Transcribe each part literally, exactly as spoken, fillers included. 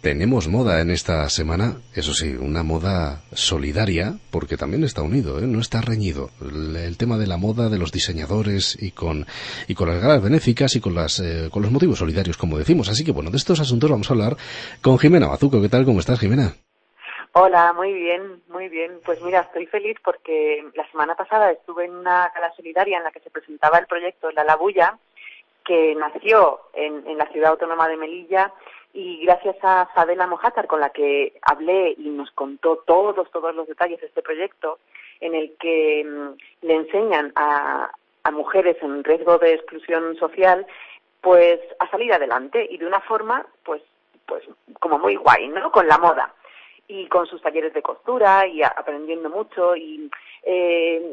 tenemos moda en esta semana, eso sí, una moda solidaria, porque también está unido, ¿eh? No está reñido. El, el tema de la moda, de los diseñadores y con y con las galas benéficas y con las eh, con los motivos solidarios, como decimos. Así que bueno, de estos asuntos vamos a hablar con Jimena Bazuco. ¿Qué tal? ¿Cómo estás, Jimena? Hola, muy bien, muy bien. Pues mira, estoy feliz porque la semana pasada estuve en una gala solidaria en la que se presentaba el proyecto La Labulla, que nació en, en la ciudad autónoma de Melilla, y gracias a Fadela Mojácar, con la que hablé y nos contó todos, todos los detalles de este proyecto, en el que mmm, le enseñan a, a mujeres en riesgo de exclusión social, pues a salir adelante y de una forma, pues, pues como muy guay, ¿no? Con la moda y con sus talleres de costura y a, aprendiendo mucho y eh,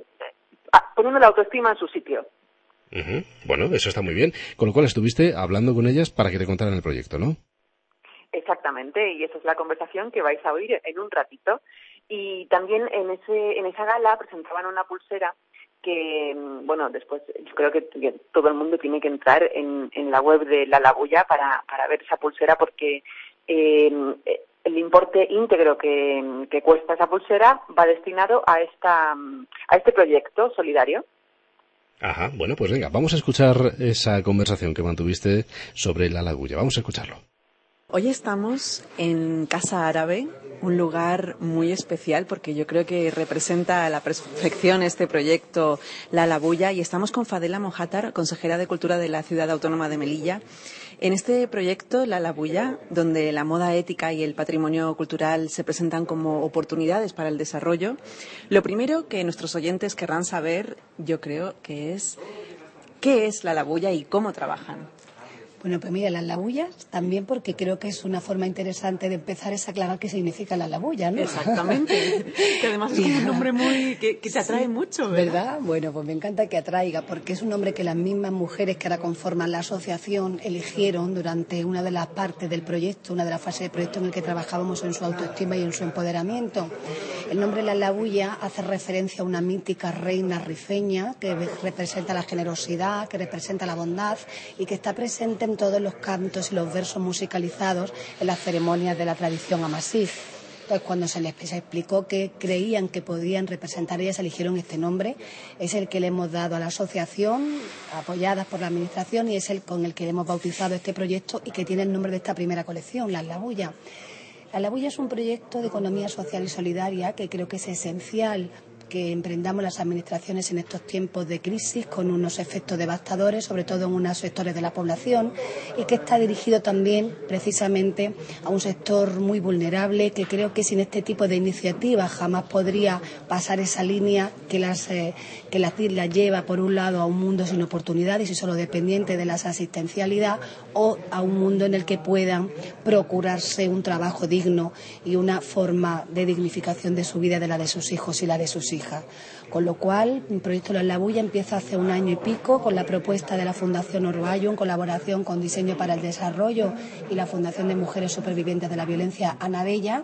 a, poniendo la autoestima en su sitio. Uh-huh. Bueno, eso está muy bien. Con lo cual estuviste hablando con ellas para que te contaran el proyecto, ¿no? Exactamente, y esa es la conversación que vais a oír en un ratito. Y también en ese en esa gala presentaban una pulsera que, bueno, después yo creo que todo el mundo tiene que entrar en, en la web de La Labulla para, para ver esa pulsera, porque eh, el importe íntegro que, que cuesta esa pulsera va destinado a esta a este proyecto solidario. Ajá, bueno, pues venga, vamos a escuchar esa conversación que mantuviste sobre La Labulla. Vamos a escucharlo. Hoy estamos en Casa Árabe, un lugar muy especial porque yo creo que representa a la perfección este proyecto La Labulla, y estamos con Fadela Mojácar, consejera de Cultura de la Ciudad Autónoma de Melilla. En este proyecto La Labulla, donde la moda ética y el patrimonio cultural se presentan como oportunidades para el desarrollo, lo primero que nuestros oyentes querrán saber, yo creo que es ¿qué es La Labulla y cómo trabajan? Bueno, pues mira, las labullas también, porque creo que es una forma interesante de empezar es aclarar qué significa la labulla, ¿no? Exactamente, que además es como un nombre muy que, que te atrae sí, mucho, ¿verdad? ¿verdad? Bueno, pues me encanta que atraiga, porque es un nombre que las mismas mujeres que ahora conforman la asociación eligieron durante una de las partes del proyecto, una de las fases del proyecto en el que trabajábamos en su autoestima y en su empoderamiento. El nombre La Labulla hace referencia a una mítica reina rifeña que representa la generosidad, que representa la bondad y que está presente en todos los cantos y los versos musicalizados en las ceremonias de la tradición amasí. Entonces, cuando se les explicó que creían que podían representar ellas, eligieron este nombre. Es el que le hemos dado a la asociación, apoyadas por la administración, y es el con el que hemos bautizado este proyecto y que tiene el nombre de esta primera colección, La Labulla. La Labulla es un proyecto de economía social y solidaria que creo que es esencial que emprendamos las administraciones en estos tiempos de crisis con unos efectos devastadores, sobre todo en unos sectores de la población, y que está dirigido también precisamente a un sector muy vulnerable, que creo que sin este tipo de iniciativas jamás podría pasar esa línea que las, eh, que las, las lleva por un lado a un mundo sin oportunidades y solo dependiente de la asistencialidad, o a un mundo en el que puedan procurarse un trabajo digno y una forma de dignificación de su vida, de la de sus hijos y la de sus hijas. Con lo cual, el proyecto La Labulla empieza hace un año y pico con la propuesta de la Fundación Orballo, en colaboración con Diseño para el Desarrollo y la Fundación de Mujeres Supervivientes de la Violencia, Ana Bella,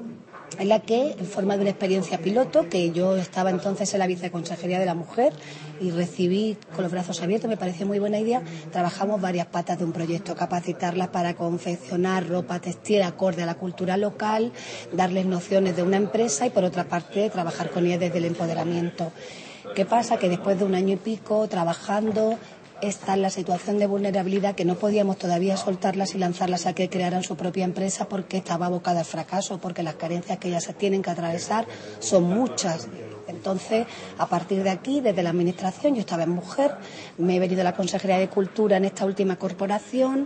en la que, en forma de una experiencia piloto, que yo estaba entonces en la Viceconsejería de la Mujer y recibí con los brazos abiertos, me pareció muy buena idea, trabajamos varias patas de un proyecto: capacitarlas para confeccionar ropa textil acorde a la cultura local, darles nociones de una empresa y, por otra parte, trabajar con ellas desde el empoderamiento. ¿Qué pasa? Que después de un año y pico trabajando, está en la situación de vulnerabilidad que no podíamos todavía soltarlas y lanzarlas a que crearan su propia empresa, porque estaba abocada al fracaso, porque las carencias que ellas tienen que atravesar son muchas. Entonces, a partir de aquí, desde la Administración, yo estaba en Mujer, me he venido a la Consejería de Cultura en esta última corporación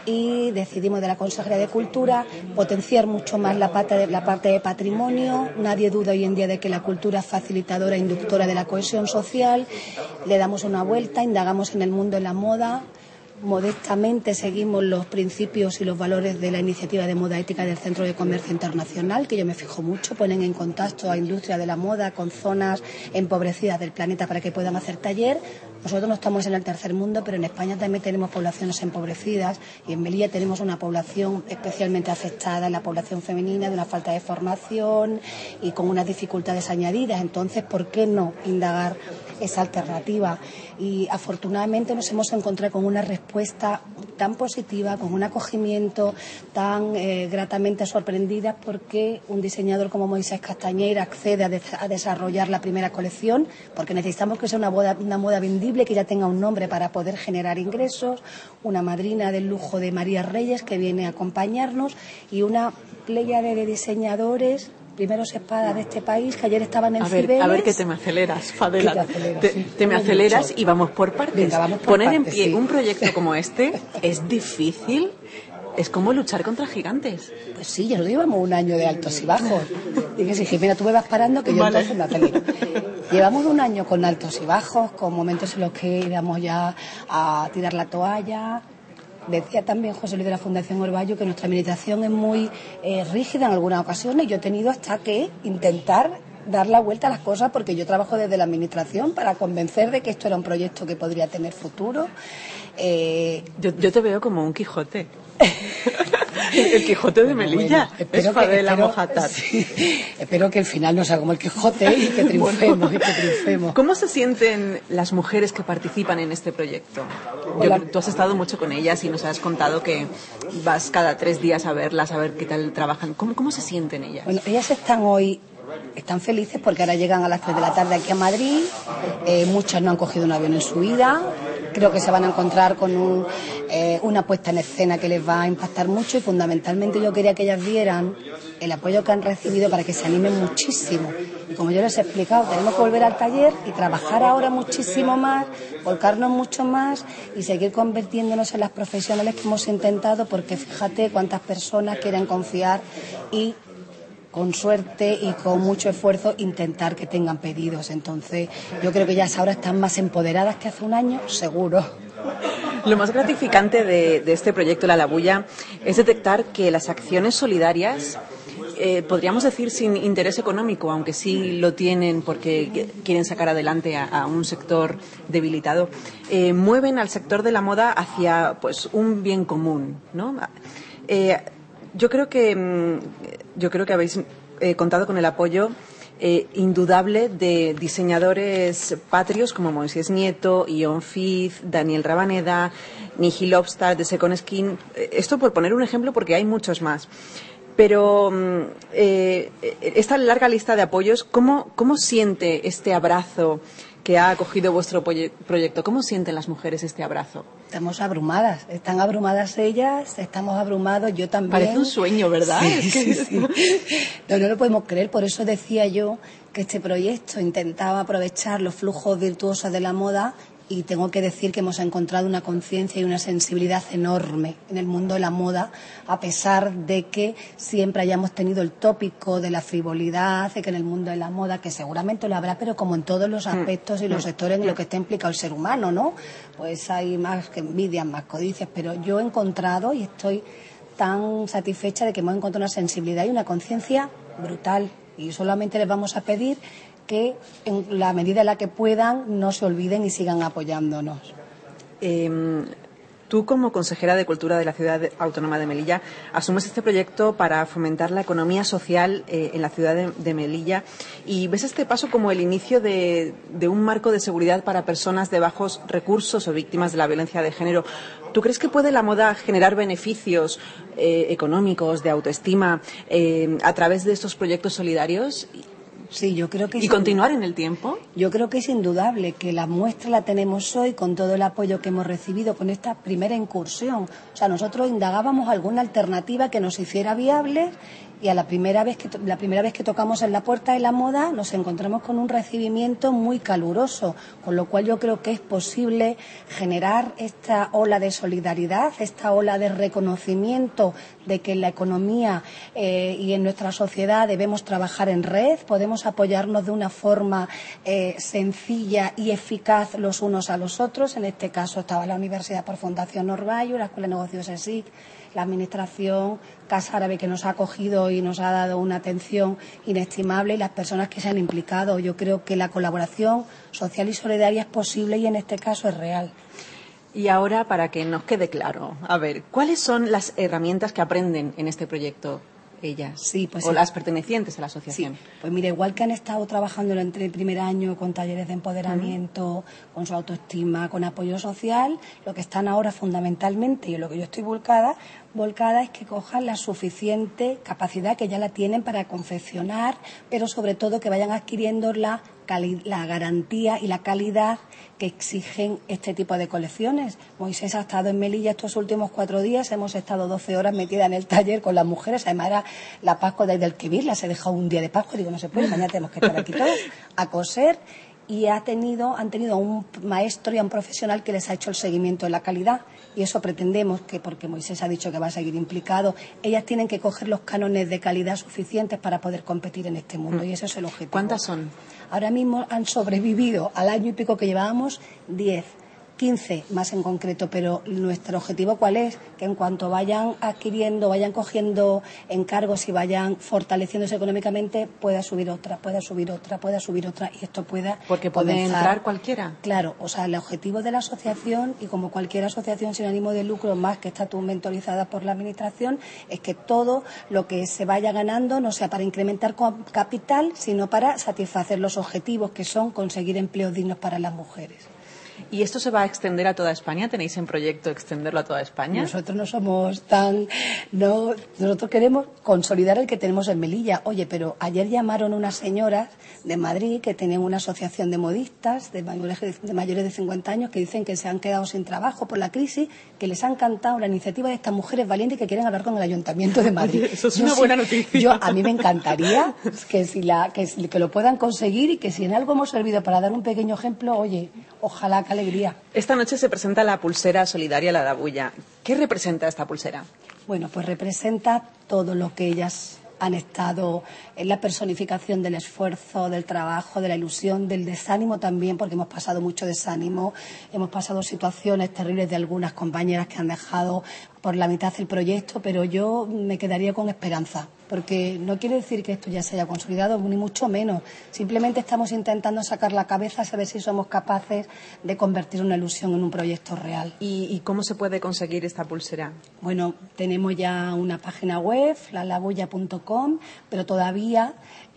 y decidimos de la Consejería de Cultura potenciar mucho más la parte de, la parte de patrimonio. Nadie duda hoy en día de que la cultura es facilitadora e inductora de la cohesión social. Le damos una vuelta, indagamos en el mundo de la moda. Modestamente seguimos los principios y los valores de la iniciativa de moda ética del Centro de Comercio Internacional, que yo me fijo mucho, ponen en contacto a industria de la moda con zonas empobrecidas del planeta para que puedan hacer taller. Nosotros no estamos en el tercer mundo, pero en España también tenemos poblaciones empobrecidas, y en Melilla tenemos una población especialmente afectada, la población femenina, de una falta de formación y con unas dificultades añadidas. Entonces, ¿por qué no indagar esa alternativa. Y afortunadamente nos hemos encontrado con una respuesta tan positiva, con un acogimiento tan eh, gratamente sorprendida, porque un diseñador como Moisés Castañeira accede a, de a desarrollar la primera colección, porque necesitamos que sea una moda, una moda vendible, que ya tenga un nombre para poder generar ingresos, una madrina del lujo de María Reyes que viene a acompañarnos y una pléyade de diseñadores, primeros espadas de este país, que ayer estaban en a ver, Cibeles. A ver que te me aceleras, Fadela. Te, aceleras, te, sí. te me aceleras y vamos por partes. Venga, vamos por Poner partes, en pie sí. un proyecto como este es difícil. Es como luchar contra gigantes. Pues sí, ya lo llevamos un año de altos y bajos. Dije, sí, Jimena, tú me vas parando, que yo vale. entonces me acelero. Llevamos un año con altos y bajos, con momentos en los que íbamos ya a tirar la toalla. Decía también José Luis de la Fundación Orballo que nuestra administración es muy eh, rígida en algunas ocasiones. Yo he tenido hasta que intentar dar la vuelta a las cosas, porque yo trabajo desde la administración para convencer de que esto era un proyecto que podría tener futuro. Eh, yo, yo te veo como un Quijote. El Quijote de Melilla. Bueno, es Fadela espero, Mojátar. Sí, espero que el final no sea como el Quijote y que triunfemos, bueno, y que triunfemos. ¿Cómo se sienten las mujeres que participan en este proyecto? Yo, tú has estado mucho con ellas y nos has contado que vas cada tres días a verlas, a ver qué tal trabajan. ¿Cómo, cómo se sienten ellas? Bueno, ellas están hoy... Están felices porque ahora llegan a las tres de la tarde aquí a Madrid. Eh, muchas no han cogido un avión en su vida. Creo que se van a encontrar con un, eh, una puesta en escena que les va a impactar mucho, y fundamentalmente yo quería que ellas vieran el apoyo que han recibido para que se animen muchísimo. Y como yo les he explicado, tenemos que volver al taller y trabajar ahora muchísimo más, volcarnos mucho más y seguir convirtiéndonos en las profesionales que hemos intentado, porque fíjate cuántas personas quieren confiar y con suerte y con mucho esfuerzo intentar que tengan pedidos. Entonces yo creo que ellas ahora están más empoderadas que hace un año, seguro. Lo más gratificante de, de este proyecto La Labulla es detectar que las acciones solidarias, eh, podríamos decir sin interés económico, aunque sí lo tienen porque quieren sacar adelante a, a un sector debilitado, eh, mueven al sector de la moda hacia pues un bien común, ¿no? Eh, Yo creo que yo creo que habéis eh, contado con el apoyo eh, indudable de diseñadores patrios como Moisés Nieto, Ion Fiz, Daniel Rabaneda, Nihil Obstar de Second Skin. Esto por poner un ejemplo, porque hay muchos más. Pero eh, esta larga lista de apoyos, ¿cómo, cómo siente este abrazo que ha acogido vuestro proyecto? ¿Cómo sienten las mujeres este abrazo? Estamos abrumadas, están abrumadas ellas, estamos abrumados, yo también. Parece un sueño, ¿verdad? Sí, sí, sí. No, no lo podemos creer, por eso decía yo que este proyecto intentaba aprovechar los flujos virtuosos de la moda, y tengo que decir que hemos encontrado una conciencia y una sensibilidad enorme en el mundo de la moda, a pesar de que siempre hayamos tenido el tópico de la frivolidad, de que en el mundo de la moda, que seguramente lo habrá, pero como en todos los aspectos y los sectores en los que está implicado el ser humano, ¿no? Pues hay más que envidias, más codicias, pero yo he encontrado, y estoy tan satisfecha de que hemos encontrado una sensibilidad y una conciencia brutal, y solamente les vamos a pedir que en la medida en la que puedan no se olviden y sigan apoyándonos. Eh, tú, como consejera de Cultura de la Ciudad Autónoma de Melilla, asumes este proyecto para fomentar la economía social eh, en la ciudad de, de Melilla, y ves este paso como el inicio de, de un marco de seguridad para personas de bajos recursos o víctimas de la violencia de género. ¿Tú crees que puede la moda generar beneficios eh, económicos, de autoestima, eh, a través de estos proyectos solidarios? Sí, yo creo que ¿Y continuar en el tiempo? Yo creo que es indudable que la muestra la tenemos hoy con todo el apoyo que hemos recibido con esta primera incursión. O sea, nosotros indagábamos alguna alternativa que nos hiciera viable, y a la primera vez que la primera vez que tocamos en la puerta de la moda nos encontramos con un recibimiento muy caluroso, con lo cual yo creo que es posible generar esta ola de solidaridad, esta ola de reconocimiento de que en la economía eh, y en nuestra sociedad debemos trabajar en red, podemos apoyarnos de una forma eh, sencilla y eficaz los unos a los otros. En este caso estaba la Universidad por Fundación Orballo, la Escuela de Negocios E S I C, la Administración, Casa Árabe, que nos ha acogido y nos ha dado una atención inestimable, y las personas que se han implicado. Yo creo que la colaboración social y solidaria es posible, y en este caso es real. Y ahora, para que nos quede claro, a ver, ¿cuáles son las herramientas que aprenden en este proyecto ellas, sí, pues o sí. las pertenecientes a la asociación. Sí, pues mira, igual que han estado trabajando entre el primer año con talleres de empoderamiento, uh-huh. con su autoestima, con apoyo social, lo que están ahora fundamentalmente y en lo que yo estoy volcada, volcada es que cojan la suficiente capacidad que ya la tienen para confeccionar, pero sobre todo que vayan adquiriendo la Cali- la garantía y la calidad que exigen este tipo de colecciones. Moisés ha estado en Melilla estos últimos cuatro días, hemos estado doce horas metidas en el taller con las mujeres, además era la Pascua de Alquivir, se ha dejado un día de Pascua, digo, no se puede, mañana tenemos que estar aquí todos a coser, y ha tenido, han tenido a un maestro y a un profesional que les ha hecho el seguimiento de la calidad, y eso pretendemos que, porque Moisés ha dicho que va a seguir implicado, ellas tienen que coger los cánones de calidad suficientes para poder competir en este mundo, y ese es el objetivo. ¿Cuántas son? Ahora mismo han sobrevivido al año y pico que llevábamos diez, quince más en concreto, pero nuestro objetivo ¿cuál es? Que en cuanto vayan adquiriendo, vayan cogiendo encargos y vayan fortaleciéndose económicamente, pueda subir otra, pueda subir otra, pueda subir otra y esto pueda Porque puede comenzar. Entrar cualquiera. Claro, o sea, el objetivo de la asociación, y como cualquier asociación sin ánimo de lucro, más que está tú mentorizada por la administración, es que todo lo que se vaya ganando no sea para incrementar capital, sino para satisfacer los objetivos que son conseguir empleos dignos para las mujeres. ¿Y esto se va a extender a toda España? ¿Tenéis en proyecto extenderlo a toda España? Nosotros no somos tan... no Nosotros queremos consolidar el que tenemos en Melilla. Oye, pero ayer llamaron unas señoras de Madrid que tienen una asociación de modistas de mayores de, mayores de cincuenta años que dicen que se han quedado sin trabajo por la crisis, que les ha encantado la iniciativa de estas mujeres valientes que quieren hablar con el Ayuntamiento de Madrid. Oye, eso es yo una sí, buena noticia. Yo, a mí me encantaría que, si la, que, que lo puedan conseguir y que si en algo hemos servido para dar un pequeño ejemplo, oye, ojalá que alegría. Esta noche se presenta la pulsera solidaria La Labulla. ¿Qué representa esta pulsera? Bueno, pues representa todo lo que ellas han estado en la personificación del esfuerzo, del trabajo, de la ilusión, del desánimo también, porque hemos pasado mucho desánimo, hemos pasado situaciones terribles de algunas compañeras que han dejado por la mitad el proyecto, pero yo me quedaría con esperanza, porque no quiere decir que esto ya se haya consolidado, ni mucho menos. Simplemente estamos intentando sacar la cabeza, saber si somos capaces de convertir una ilusión en un proyecto real. ¿Y, y cómo se puede conseguir esta pulsera? Bueno, tenemos ya una página web, la labulla punto com, pero todavía...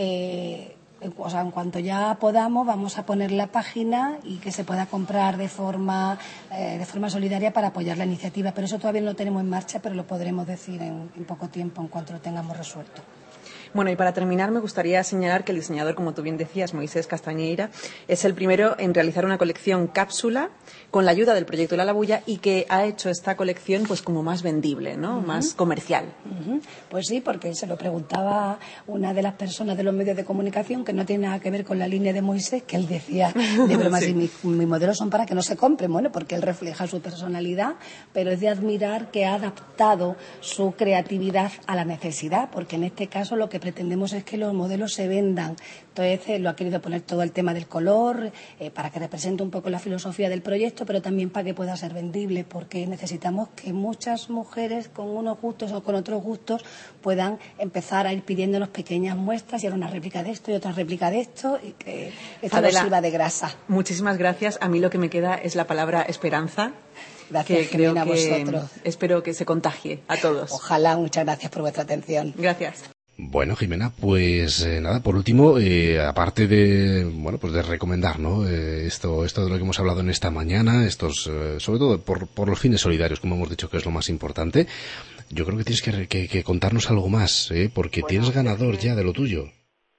Eh, O sea, en cuanto ya podamos, vamos a poner la página y que se pueda comprar de forma, eh, de forma solidaria para apoyar la iniciativa. Pero eso todavía no lo tenemos en marcha, pero lo podremos decir en, en poco tiempo, en cuanto lo tengamos resuelto. Bueno, y para terminar me gustaría señalar que el diseñador, como tú bien decías, Moisés Castañeira, es el primero en realizar una colección cápsula con la ayuda del proyecto La Labulla y que ha hecho esta colección pues como más vendible, ¿no? Uh-huh. Más comercial. Uh-huh. Pues sí, porque se lo preguntaba una de las personas de los medios de comunicación que no tiene nada que ver con la línea de Moisés, que él decía de broma, sí. mis mi modelos son para que no se compren, bueno, porque él refleja su personalidad, pero es de admirar que ha adaptado su creatividad a la necesidad, porque en este caso lo que pretendemos es que los modelos se vendan. Entonces eh, lo ha querido poner todo el tema del color eh, para que represente un poco la filosofía del proyecto, pero también para que pueda ser vendible, porque necesitamos que muchas mujeres con unos gustos o con otros gustos puedan empezar a ir pidiéndonos pequeñas muestras y ahora una réplica de esto y otra réplica de esto y que esto no sirva de grasa. Muchísimas gracias. A mí lo que me queda es la palabra esperanza. Gracias, que creo a que vosotros. Espero que se contagie a todos. Ojalá. Muchas gracias por vuestra atención. Gracias. Bueno, Jimena, pues eh, nada, por último, eh, aparte de, bueno, pues de recomendar, ¿no? Eh, esto, esto de lo que hemos hablado en esta mañana, estos, eh, sobre todo por, por los fines solidarios, como hemos dicho que es lo más importante, yo creo que tienes que, que, que contarnos algo más, ¿eh? Porque bueno, tienes ganador ya de lo tuyo.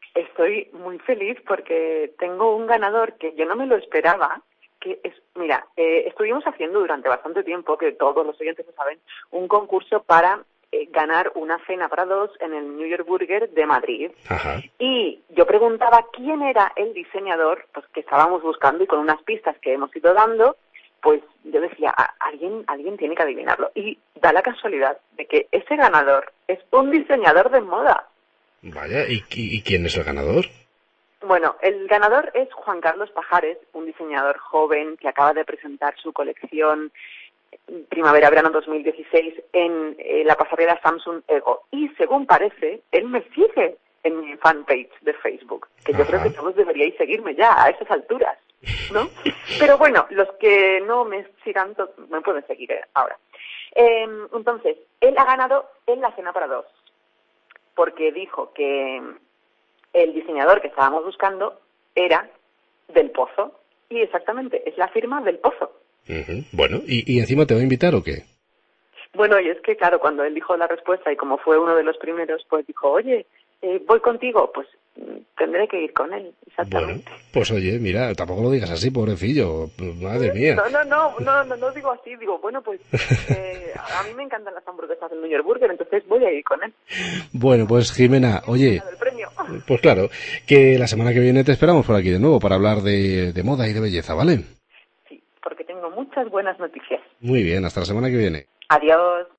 Estoy muy feliz porque tengo un ganador que yo no me lo esperaba, que es, mira, eh, estuvimos haciendo durante bastante tiempo, que todos los oyentes lo saben, un concurso para Eh, ganar una cena para dos en el New York Burger de Madrid. Ajá. Y yo preguntaba quién era el diseñador, pues que estábamos buscando, y con unas pistas que hemos ido dando, pues yo decía, alguien alguien tiene que adivinarlo. Y da la casualidad de que ese ganador es un diseñador de moda. Vaya, ¿y, y, y quién es el ganador? Bueno, el ganador es Juan Carlos Pajares, un diseñador joven que acaba de presentar su colección Primavera-Verano dos mil dieciséis en eh, la pasarela Samsung Ego. Y según parece, él me sigue en mi fanpage de Facebook, que yo Ajá. creo que todos deberíais seguirme ya a esas alturas, ¿no? Pero bueno, los que no me sigan me pueden seguir eh, ahora. Eh, entonces, él ha ganado en la cena para dos. porque dijo que el diseñador que estábamos buscando era Del Pozo. Y exactamente, es la firma Del Pozo. Uh-huh. Bueno, ¿y, ¿y encima te va a invitar o qué? Bueno, y es que claro, cuando él dijo la respuesta y como fue uno de los primeros, pues dijo, oye, eh, voy contigo, pues tendré que ir con él, exactamente. Bueno, pues oye, mira, tampoco lo digas así, pobrecillo, madre mía. No, no, no, no, no, no digo así, digo, bueno, pues eh, a mí me encantan las hamburguesas del New York Burger, entonces voy a ir con él. Bueno, pues Jimena, oye, pues claro, que la semana que viene te esperamos por aquí de nuevo para hablar de, de moda y de belleza, ¿vale? Sí, porque tengo muchas buenas noticias. Muy bien, hasta la semana que viene. Adiós.